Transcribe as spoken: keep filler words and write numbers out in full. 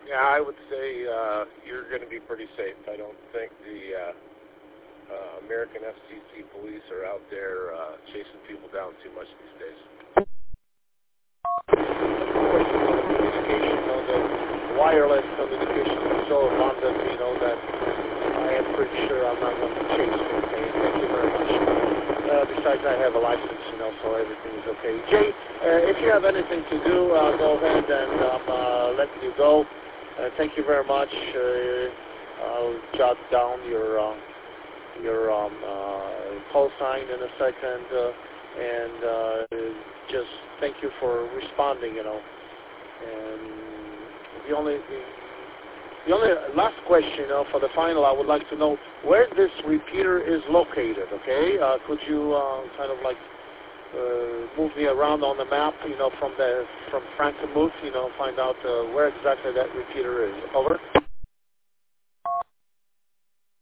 Yeah, I would say uh, you're going to be pretty safe. I don't think the uh, uh, American F C C police are out there uh, chasing people down too much these days. Communication, you know, the wireless communication is so abundant, you know, that I am pretty sure I'm not going to chase anything. Thank you very much. Uh, besides, I have a license, you know, so everything is okay. Jay, uh, if you have anything to do, uh, go ahead and I'm uh, letting you go. Uh, thank you very much. Uh, I'll jot down your uh, your um, uh, call sign in a second, uh, and uh, just thank you for responding. You know, and the only the, the only last question, you know, for the final, I would like to know where this repeater is located. Okay, uh, could you uh, kind of like uh, move me around on the map, you know, from the from Frankenmuth, you know, find out uh, where exactly that repeater is. Over.